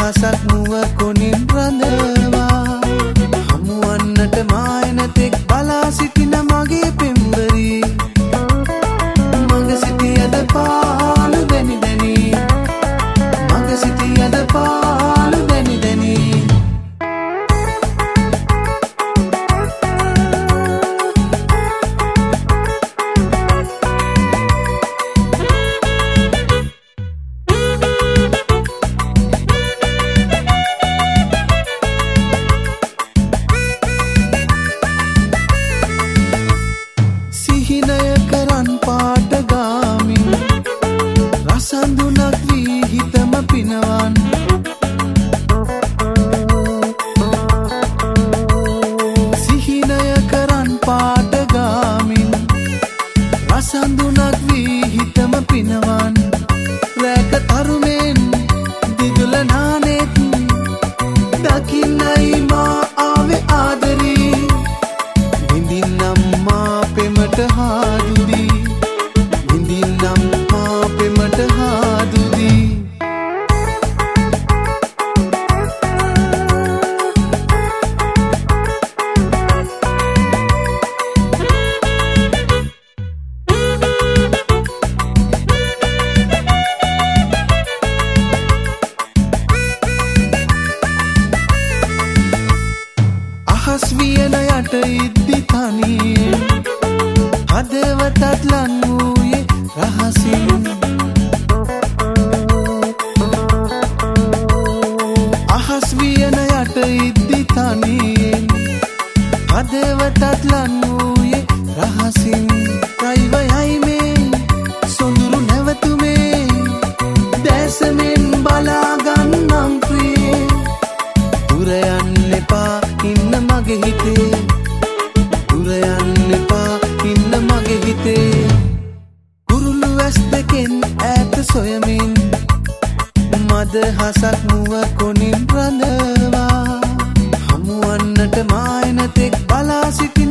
දහසක් මුව කොනින් රඳවා හමුවන්නට මායන තෙක් බලා සිටින මගේ පෙම්වරි මග සිටියද පාළු දැනි දැනි මග සිටියද පාළු දැනි දැනි සඳුනක් වී හිතම පිනවන් සිහිනය කරන් පාට ගාමින් රසඳුනක් වී හිතම පිනවන් රැක තරුමෙන් දිදුල නානෙත් දකින්නයි මා ආවේ ආදරී විඳින්නම් මා පෙමට හාදුදී විඳින්නම් මට හාදුදී අහස් වියන යට ඉද්දි තනියෙන් හදවතත් ලන් වූයේ රහසින් අහස් වියන යට ඉද්දි තනියෙන් හදවතත් ලන් වූයේ රහසින් රයිවයයි මේ සොඳුරු නැවතුමේ දැසමෙන් බලාගන්නම් ප්‍රියේ දුර යන්න එපා ඉන්න මගේ හිතේ දුර යන්න එපා ඉන්න මගේ හිතේ කුරුළු ඇස් දෙකෙන් ඈත සොයමින් මදහසක් මුව කොනින් රඳවා හමුවන්නට මායන තෙක් බලා සිටින